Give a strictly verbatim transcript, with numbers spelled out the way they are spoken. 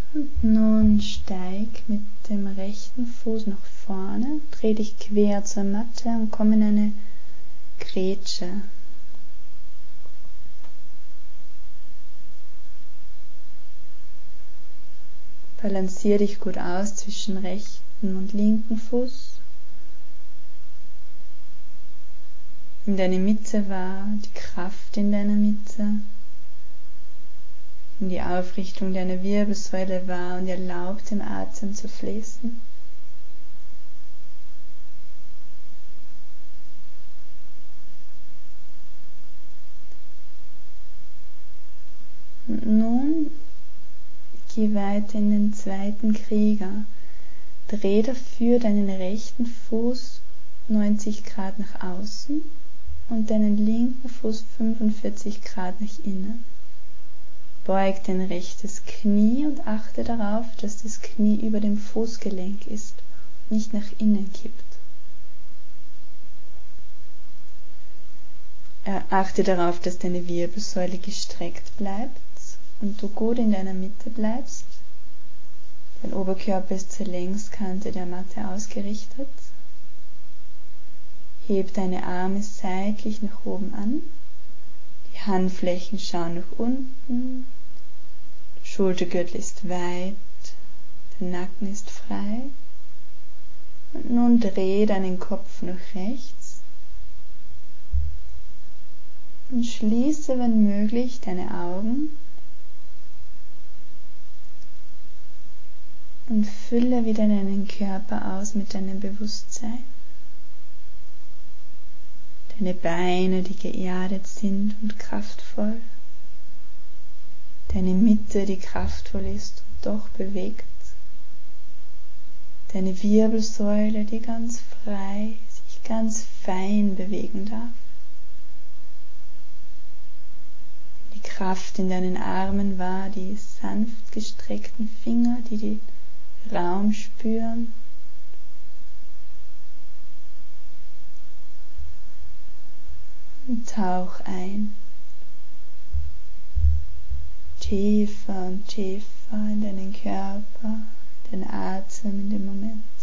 Und nun steig mit dem rechten Fuß nach vorne, dreh dich quer zur Matte und komm in eine Grätsche. Balancier dich gut aus zwischen rechten und linken Fuß. Nimm deine Mitte wahr, die Kraft in deiner Mitte. Nimm die Aufrichtung deiner Wirbelsäule wahr und erlaub dem Atem zu fließen. Und nun geh weiter in den zweiten Krieger. Dreh dafür deinen rechten Fuß neunzig Grad nach außen und deinen linken Fuß fünfundvierzig Grad nach innen. Beug dein rechtes Knie und achte darauf, dass das Knie über dem Fußgelenk ist, nicht nach innen kippt. Achte darauf, dass deine Wirbelsäule gestreckt bleibt und du gut in deiner Mitte bleibst. Dein Oberkörper ist zur Längskante der Matte ausgerichtet. Heb deine Arme seitlich nach oben an. Die Handflächen schauen nach unten. Der Schultergürtel ist weit. Der Nacken ist frei. Und nun dreh deinen Kopf nach rechts. Und schließe, wenn möglich, deine Augen. Und fülle wieder deinen Körper aus mit deinem Bewusstsein. Deine Beine, die geerdet sind und kraftvoll. Deine Mitte, die kraftvoll ist und doch bewegt. Deine Wirbelsäule, die ganz frei, sich ganz fein bewegen darf. Die Kraft in deinen Armen wahr, die sanft gestreckten Finger, die die Raum spüren. Und tauch ein. Tiefer und tiefer in deinen Körper, den Atem in dem Moment.